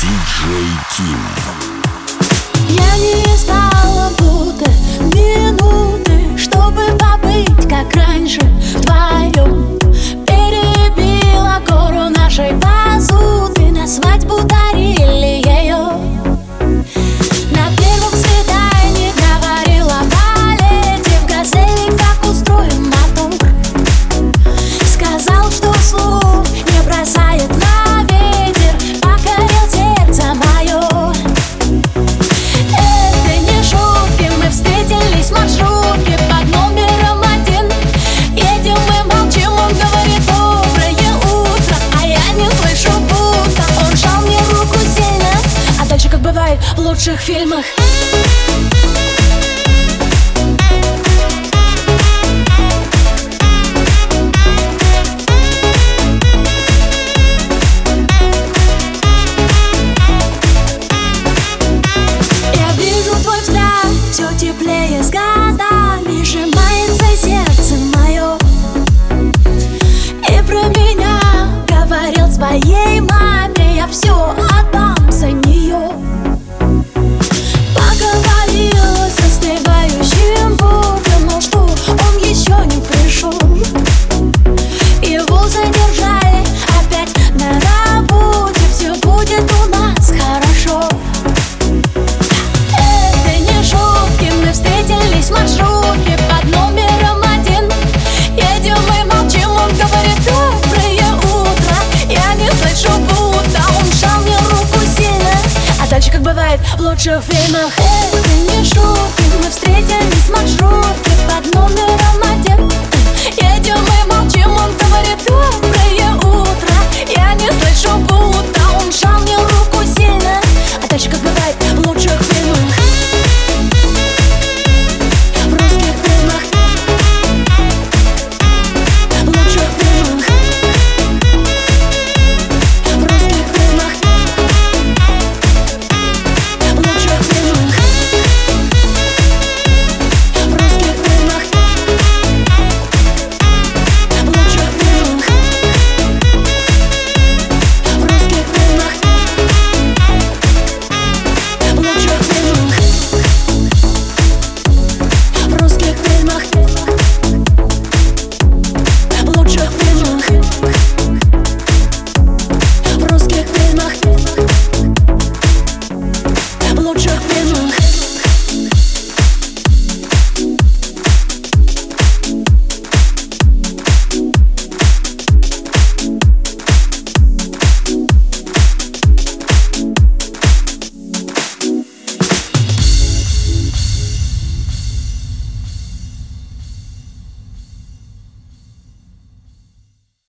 Диджей Ким. Я не искала будто минуты, чтобы побыть как раньше вдвоем. Перебила гору нашей посуды, на свадьбу дарили ее. На первом свидании говорила о балете, в газели как устроен мотор. Сказал, что слов не бросает на ветер, покорил сердце мое. Это не шутки, мы встретились в маршрутке под номером 1. Едем, мы молчим, он говорит доброе утро, а я не слышу будто. Он жал мне руку сильно, а дальше как бывает в лучших фильмах. Все теплее с годами сжимается сердце мое. И про меня говорил своей маме, я все отдам за нее. Поговорила с остывающим богом, но что он еще не пришел. Его задержали опять на работе, все будет у нас хорошо. Мы встретились в маршрутке под номером 1. Едем, мы молчим, он говорит доброе утро, я не слышу будто. Он жал мне руку сильно, а дальше как бывает в лучших фильмах. Это не шутки, мы встретились в маршрутке под номером 1. Едем, мы молчим, он говорит доброе утро, я не слышу будто.